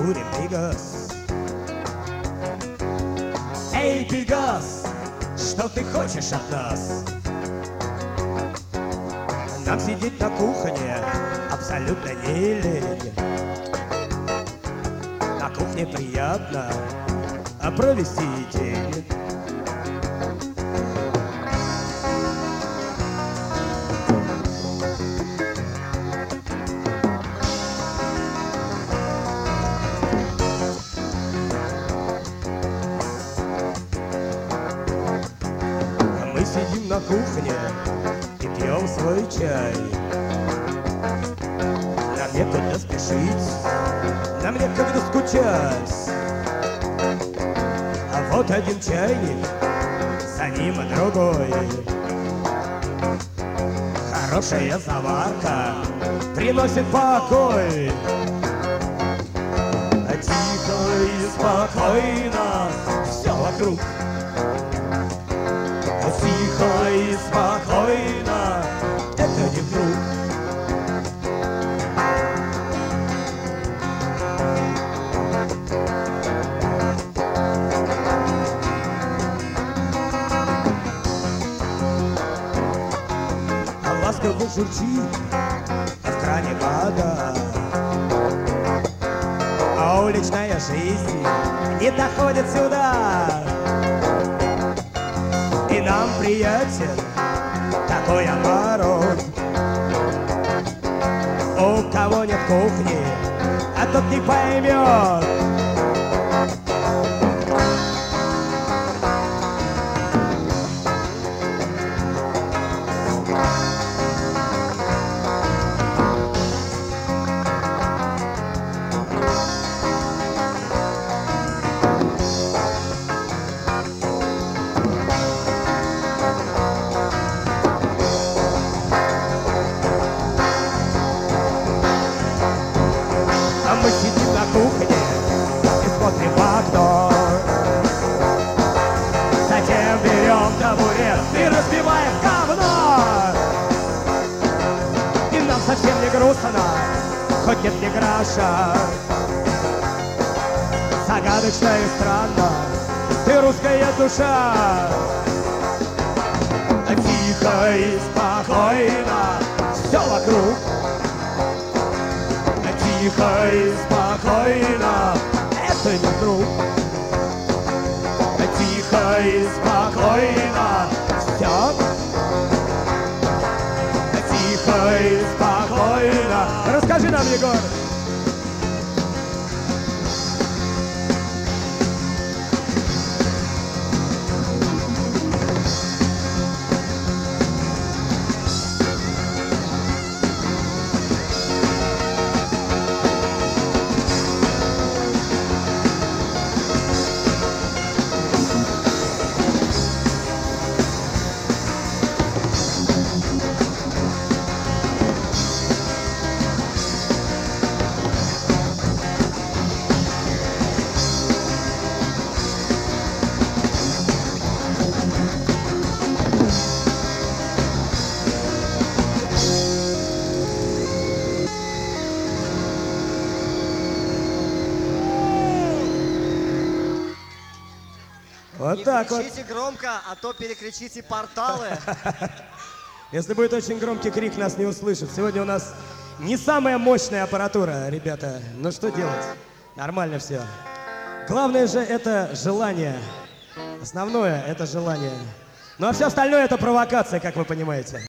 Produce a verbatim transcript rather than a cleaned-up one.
курим Пегас. Эй, Пегас, что ты хочешь от нас? Нам сидеть на кухне абсолютно не лень. На кухне приятно провести день. Мы сидим на кухне и пьем свой чай. Нам некуда спешить, нам некогда скучать. А вот один чайник, за ним и другой. Хорошая заварка приносит покой. Тихо и спокойно все вокруг. Тихо и спокойно, это не вдруг. А ласково журчит в кране вода, а уличная жизнь не доходит сюда. И нам приятен такой оборот. У кого нет кухни, а тот не поймет. Мы сидим на кухне и смотрим в окно. Затем берем табурет и разбиваем говно. И нам совсем не грустно, хоть нет ни гроша. Загадочно и странно, ты русская душа. Тихо и спокойно все вокруг. Тихо и спокойно, это не вдруг. Тихо и спокойно, все. Тихо и спокойно. Расскажи нам, Егор. Вот не так вот. кричите громко, а то перекричите порталы. Если будет очень громкий крик, нас не услышат. Сегодня у нас не самая мощная аппаратура, ребята. Ну что делать? Нормально все. Главное же это желание. Основное это желание. Ну а все остальное это провокация, как вы понимаете.